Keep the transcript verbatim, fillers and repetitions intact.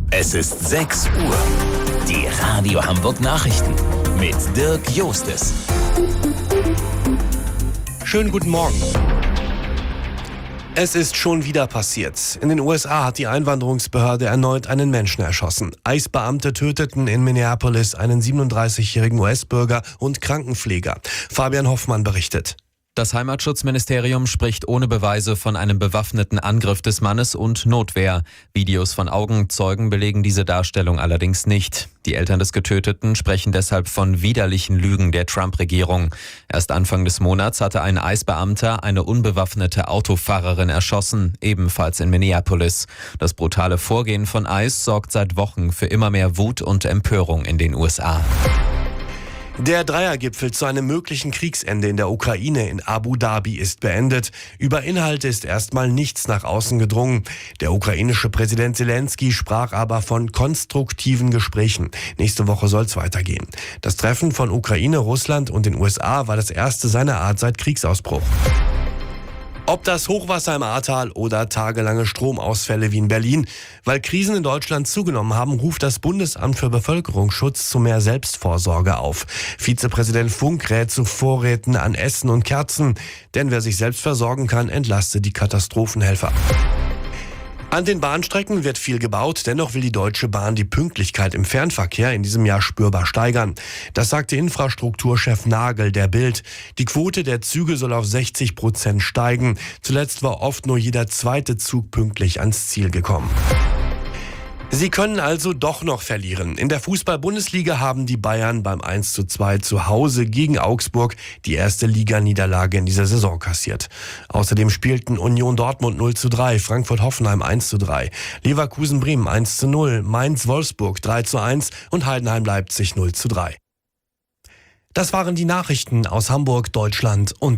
Es ist sechs Uhr. Die Radio Hamburg Nachrichten mit Dirk Jostes. Schönen guten Morgen. Es ist schon wieder passiert. In den U S A hat die Einwanderungsbehörde erneut einen Menschen erschossen. Eisbeamte töteten in Minneapolis einen siebenunddreißigjährigen U S-Bürger und Krankenpfleger. Fabian Hoffmann berichtet. Das Heimatschutzministerium spricht ohne Beweise von einem bewaffneten Angriff des Mannes und Notwehr. Videos von Augenzeugen belegen diese Darstellung allerdings nicht. Die Eltern des Getöteten sprechen deshalb von widerlichen Lügen der Trump-Regierung. Erst Anfang des Monats hatte ein Eisbeamter eine unbewaffnete Autofahrerin erschossen, ebenfalls in Minneapolis. Das brutale Vorgehen von ICE sorgt seit Wochen für immer mehr Wut und Empörung in den U S A. Der Dreiergipfel zu einem möglichen Kriegsende in der Ukraine in Abu Dhabi ist beendet. Über Inhalte ist erstmal nichts nach außen gedrungen. Der ukrainische Präsident Zelensky sprach aber von konstruktiven Gesprächen. Nächste Woche soll es weitergehen. Das Treffen von Ukraine, Russland und den U S A war das erste seiner Art seit Kriegsausbruch. Ob das Hochwasser im Ahrtal oder tagelange Stromausfälle wie in Berlin. Weil Krisen in Deutschland zugenommen haben, ruft das Bundesamt für Bevölkerungsschutz zu mehr Selbstvorsorge auf. Vizepräsident Funk rät zu Vorräten an Essen und Kerzen. Denn wer sich selbst versorgen kann, entlastet die Katastrophenhelfer. An den Bahnstrecken wird viel gebaut, dennoch will die Deutsche Bahn die Pünktlichkeit im Fernverkehr in diesem Jahr spürbar steigern. Das sagte Infrastrukturchef Nagel der Bild. Die Quote der Züge soll auf sechzig Prozent steigen. Zuletzt war oft nur jeder zweite Zug pünktlich ans Ziel gekommen. Sie können also doch noch verlieren. In der Fußball-Bundesliga haben die Bayern beim eins zu zwei zu Hause gegen Augsburg die erste Liganiederlage in dieser Saison kassiert. Außerdem spielten Union Dortmund null zu drei, Frankfurt-Hoffenheim eins zu drei, Leverkusen-Bremen eins zu null, Mainz-Wolfsburg drei zu eins und Heidenheim-Leipzig null zu drei. Das waren die Nachrichten aus Hamburg, Deutschland und